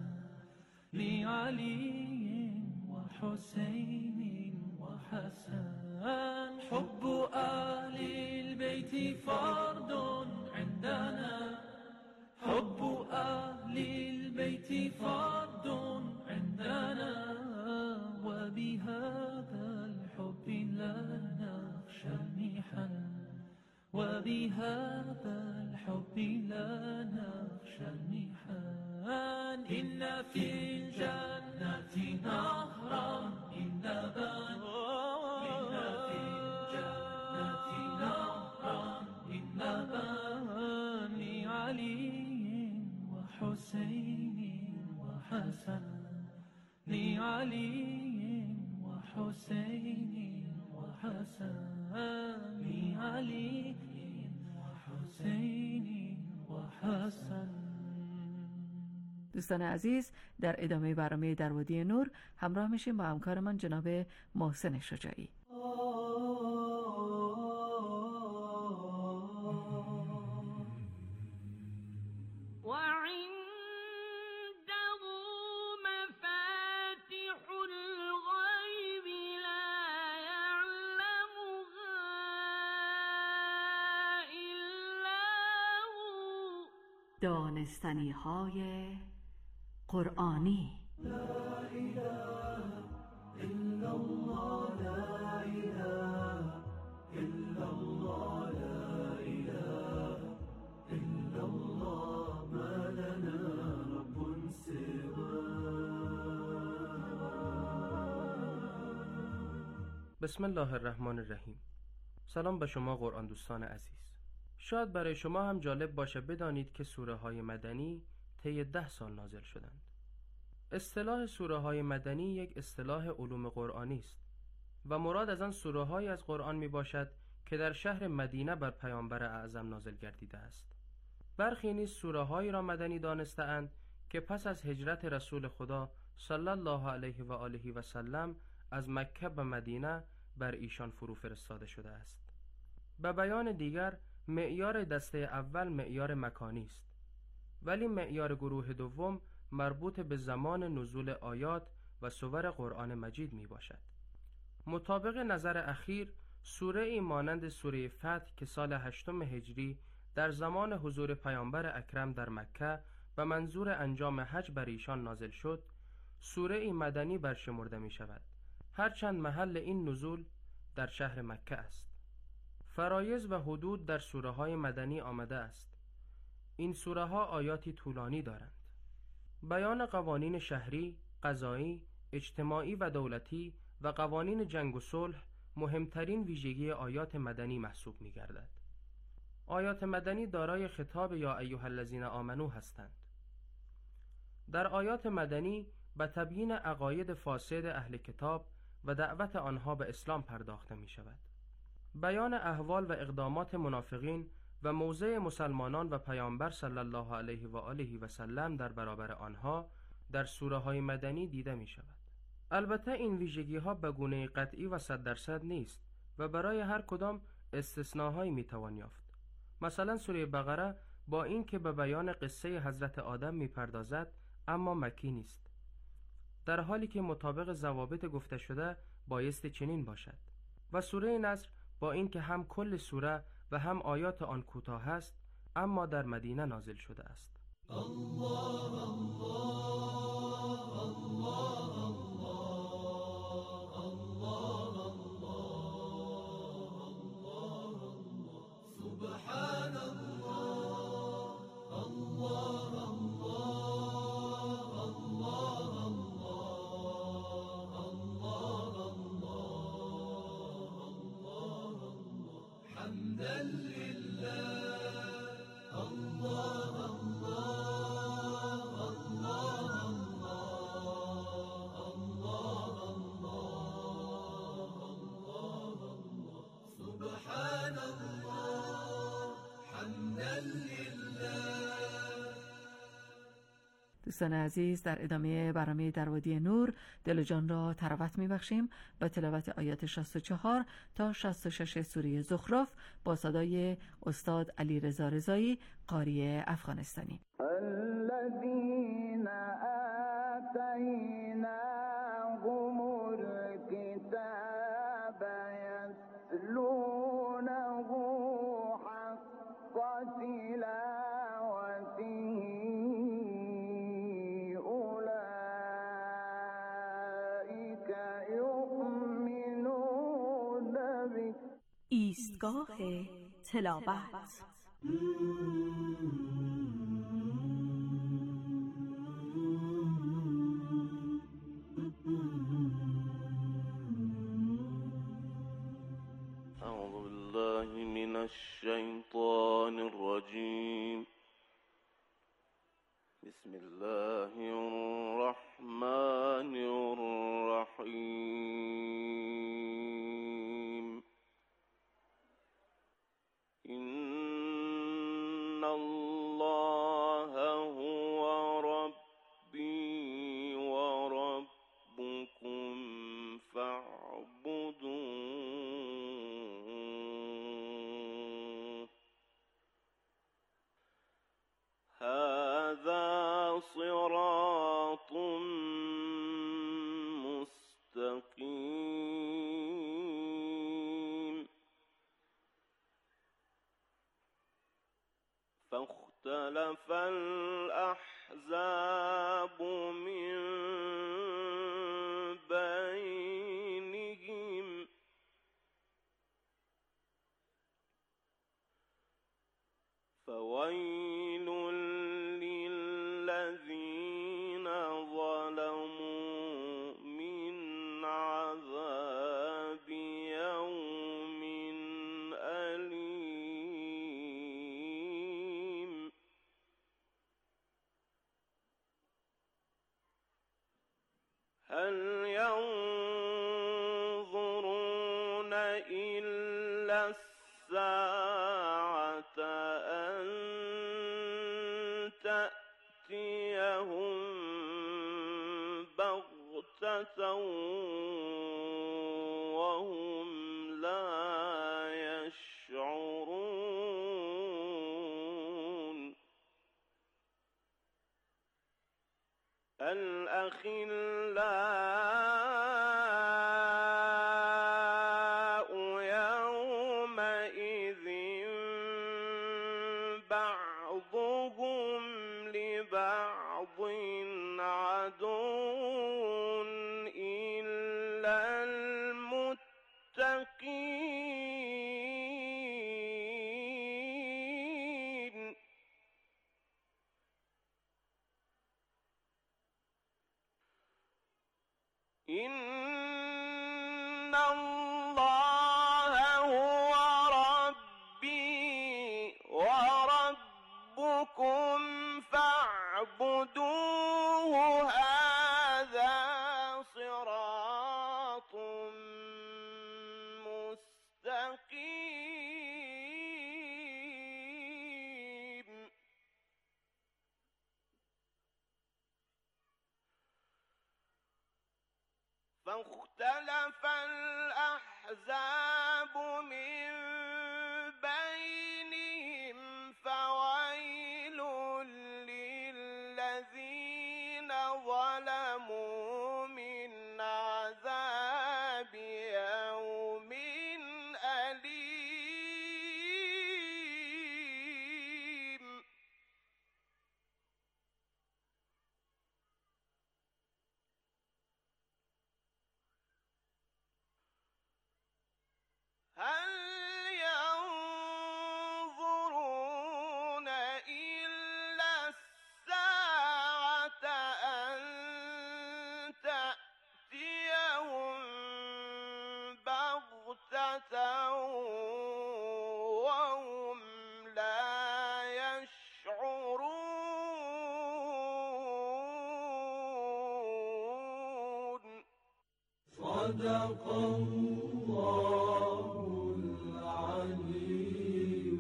لعلی و حسین و حسن حب اهل البيت فرد عندنا حب اهل البيت فرد عندنا وبهذا الحب لا نخشى المحن وبهذا الحب لا نخشى المحن إن في الجنة نهرا من لبن إن في الجنة نهرا من لبن لعلي وحسين وحسن لعلي وحسين وحسن لعلي وحسين وحسن. دوستان عزیز، در ادامه برنامه درودی نور همراه میشیم با همکار من جناب محسن شجاعی. دانستنی های قرآنی. لا اله الا الله لا اله الا الله لا اله الا الله ما لنا رب سواه. بسم الله الرحمن الرحیم. سلام به شما قرآن دوستان عزیز. شاید برای شما هم جالب باشه بدانید که سوره های مدنی طی 10 سال نازل شدند. اصطلاح سوره های مدنی یک اصطلاح علوم قرآنی است. و مراد از آن سوره های از قرآن می باشد که در شهر مدینه بر پیامبر اعظم نازل گردیده است. برخی نیز سوره هایی را مدنی دانسته‌اند که پس از هجرت رسول خدا صلی الله علیه و آله و سلم از مکه به مدینه بر ایشان فرو فرستاده شده است. به بیان دیگر، معیار دسته اول معیار مکانی است، ولی معیار گروه دوم مربوط به زمان نزول آیات و سور قرآن مجید می باشد. مطابق نظر اخیر، سوره ای مانند سوره فتح که سال 8 هجری در زمان حضور پیامبر اکرم در مکه به منظور انجام حج بر ایشان نازل شد، سوره ای مدنی برشمرده می شود، هرچند محل این نزول در شهر مکه است. فرایض و حدود در سوره های مدنی آمده است. این سوره ها آیاتی طولانی دارند. بیان قوانین شهری، قضایی، اجتماعی و دولتی و قوانین جنگ و صلح مهمترین ویژگی آیات مدنی محسوب می گردد. آیات مدنی دارای خطاب یا ایها الذین آمنو هستند. در آیات مدنی به تبیین عقاید فاسد اهل کتاب و دعوت آنها به اسلام پرداخته می شود. بیان احوال و اقدامات منافقین و موضع مسلمانان و پیامبر صلی الله علیه و آله و سلم در برابر آنها در سوره های مدنی دیده می شود. البته این ویژگی ها به گونه قطعی و 100% نیست و برای هر کدام استثناهایی می توان یافت. مثلا سوره بقره با این که به بیان قصه حضرت آدم می پردازد اما مکی نیست، در حالی که مطابق ضوابط گفته شده بایستی چنین باشد. و سوره نصر با این که هم کل سوره و هم آیات آن کوتاه است اما در مدینه نازل شده است. الله الله الله الله الله سبحان الله الله حمدا لله الله الله الله الله الله سبحان الله حمدا لله. دوستان عزیز، در ادامه برنامه درودی نور دل و جان را تراوت می‌بخشیم با تلاوت آیات 64 تا 66 سوره زخرف با صدای استاد علیرضا رضایی قاری افغانستانی. الذين آتيناهم الكتاب يتلونه حق تلاوته ایستگاه تلاوت. اعوذ بالله من الشیطان الرجیم. بسم الله الرحمن الرحیم. إن الله هو ربي وربكم فاعبدوه هذا صراط مستقيم. فاختلف الأحزاب من بينهم فويل للذين ظلموا من عذاب يوم أليم. هل ينظرون إلا الساعة أن تأتيهم بغتة وهم لا يشعرون. الأخلاء يومئذ بعضهم لبعض عدو إلا المتقين. إن الله هو ربي وربكم فاعبدوه هذا صراط مستقيم. فاختلف الأحزاب من بينهم فويل للذين ظلموا من عذاب يوم أليم. هل ينظرون إلا الساعة أن تأتيهم بغتة وهم لا يشعرون. صدق الله العلي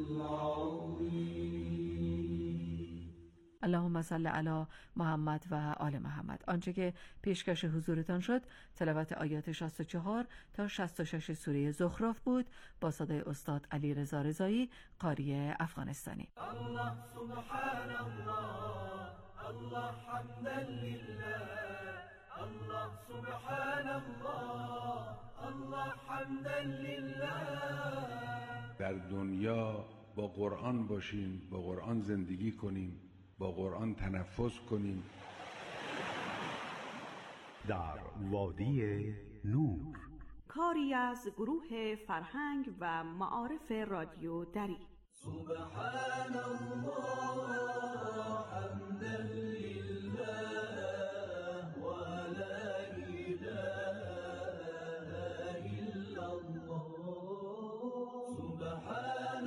العظيم. اللهم صل علی محمد و آل محمد. آنچه که پیشکش حضورتان شد تلاوت آیات 64 تا 66 سوره زخرف بود با صدای استاد علی رضا رضایی قاری افغانستانی. الله سبحان الله، الله حمدا لله، الله سبحان الله، الله حمدا لله. در دنیا با قرآن باشیم، با قرآن زندگی کنیم، با قرآن تنفس کنیم. در وادی نور، کاری از گروه فرهنگ و معارف رادیو دری. سبحان الله حمدا لله و لا اله الا الله. سبحان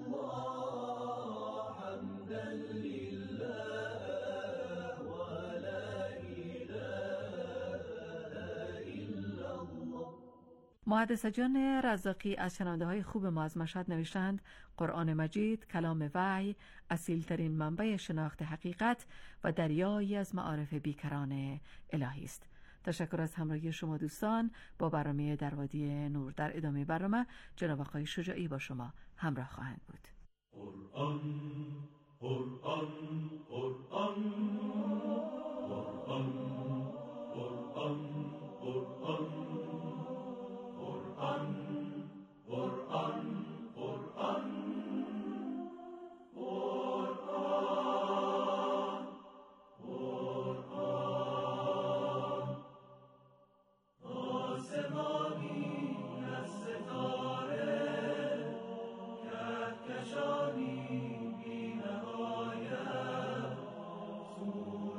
الله حمدا لله و لا اله الا الله. محدثه جان رزاقی از شنونده های خوب ما از مشهد نوشتند قرآن مجید کلام وحی، اصیلترین منبع شناخت حقیقت و دریایی از معارف بیکران الهی است. تشکر از همراهی شما دوستان با برنامه در وادی نور. در ادامه برنامه جناب آقای شجاعی با شما همراه خواهند بود. قرآن قرآن قرآن قرآن قرآن قرآن قرآن قرآن قرآن قرآن قرآن. آسمانی از ستاره، کهکشانی بی نهایت،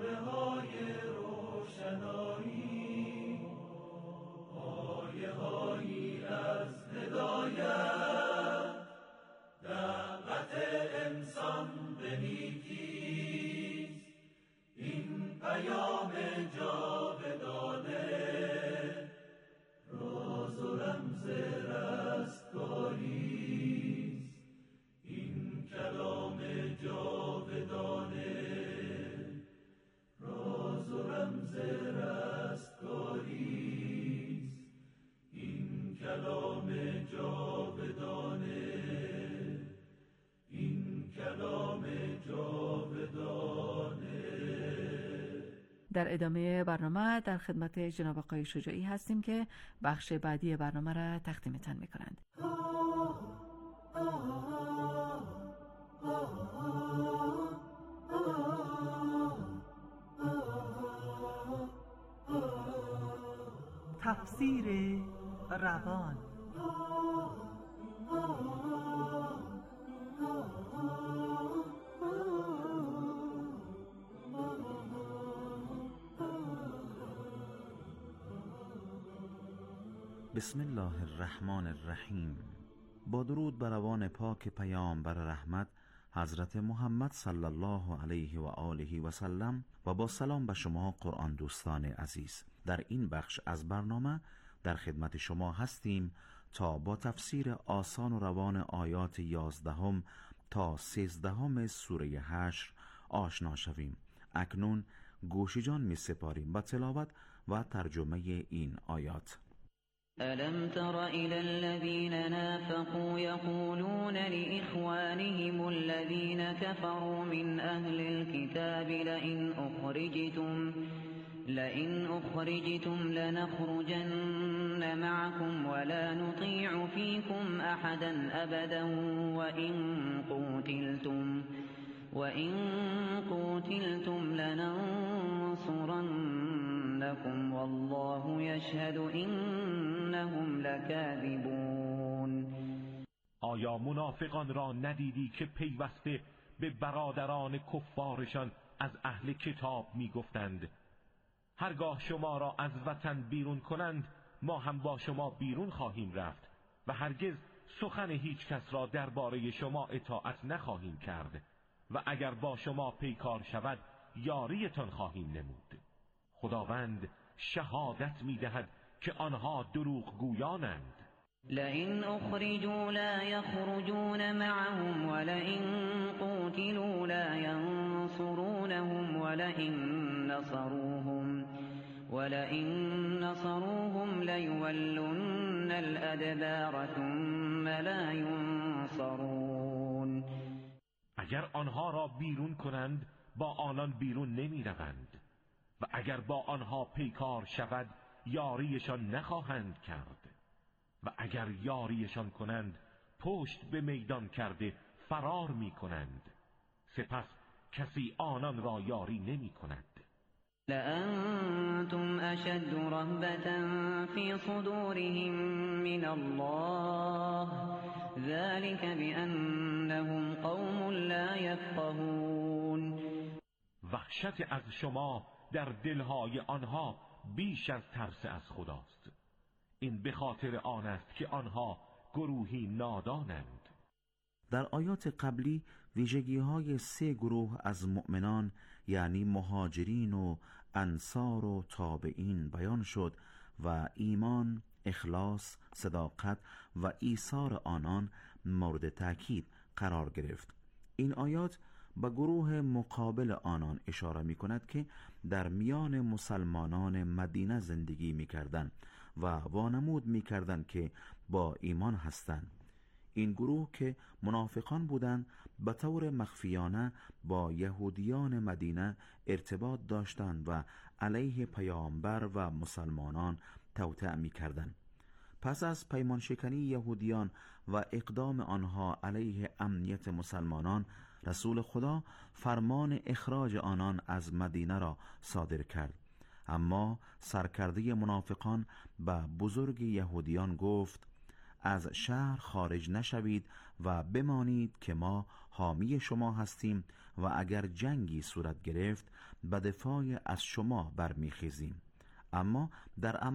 در ادامه برنامه در خدمت جناب آقای شجاعی هستیم که بخش بعدی برنامه را تقدیمتان می‌کنند. تفسیر روان. بسم الله الرحمن الرحیم. با درود بر روان پاک پیامبر رحمت حضرت محمد صلی الله علیه و آله و سلم و با سلام به شما قرآن دوستان عزیز. در این بخش از برنامه در خدمت شما هستیم تا با تفسیر آسان و روان آیات 11 تا 13 سوره حشر آشنا شویم. اکنون گوش جان می سپاریم با تلاوت و ترجمه این آیات. ألم تر إلى الذين نافقوا يقولون لإخوانهم الذين كفروا من أهل الكتاب لئن أخرجتم لنخرجن معكم ولا نطيع فيكم أحدا أبدا وإن قوتلتم لننصرنكم والله يشهد إنهم لكاذبون. آیا منافقان را ندیدی که پیوسته به برادران کفارشان از اهل کتاب می گفتند هرگاه شما را از وطن بیرون کنند ما هم با شما بیرون خواهیم رفت و هرگز سخن هیچ کس را درباره شما اطاعت نخواهیم کرد و اگر با شما پیکار شود یاریتان خواهیم نمود. خداوند شهادت می‌دهد که آنها دروغ گویانند. لئن أخرجوا لا يخرجون معهم ولئن قوتلوا لا ينصرونهم ولئن نصروهم ليولن الأدبار ثم لا ينصرون. اگر آنها را بیرون کنند با آنان بیرون نمی روند و اگر با آنها پیکار شود یاریشان نخواهند کرد و اگر یاریشان کنند پشت به میدان کرده فرار می کنند سپس کسی آنان را یاری نمی کند. لأنتم أشد رهبة في صدورهم من الله ذلك بأنهم قوم لا يفقهون. وحشت از شما در دلهای آنها بیش از ترس از خداست. این به خاطر آن است که آنها گروهی نادانند. در آیات قبلی ویژگی‌های 3 گروه از مؤمنان یعنی مهاجرین و انصار و تابعین بیان شد و ایمان، اخلاص، صداقت و ایثار آنان مورد تأکید قرار گرفت. این آیات به گروه مقابل آنان اشاره می کند که در میان مسلمانان مدینه زندگی می کردن و وانمود می کردن که با ایمان هستند. این گروه که منافقان بودند به طور مخفیانه با یهودیان مدینه ارتباط داشتند و علیه پیامبر و مسلمانان توطئه می کردند. پس از پیمان شکنی یهودیان و اقدام آنها علیه امنیت مسلمانان رسول خدا فرمان اخراج آنان از مدینه را صادر کرد. اما سرکرده منافقان به بزرگ یهودیان گفت از شهر خارج نشوید و بمانید که ما حامی شما هستیم و اگر جنگی صورت گرفت به دفاع از شما برمیخیزیم. اما در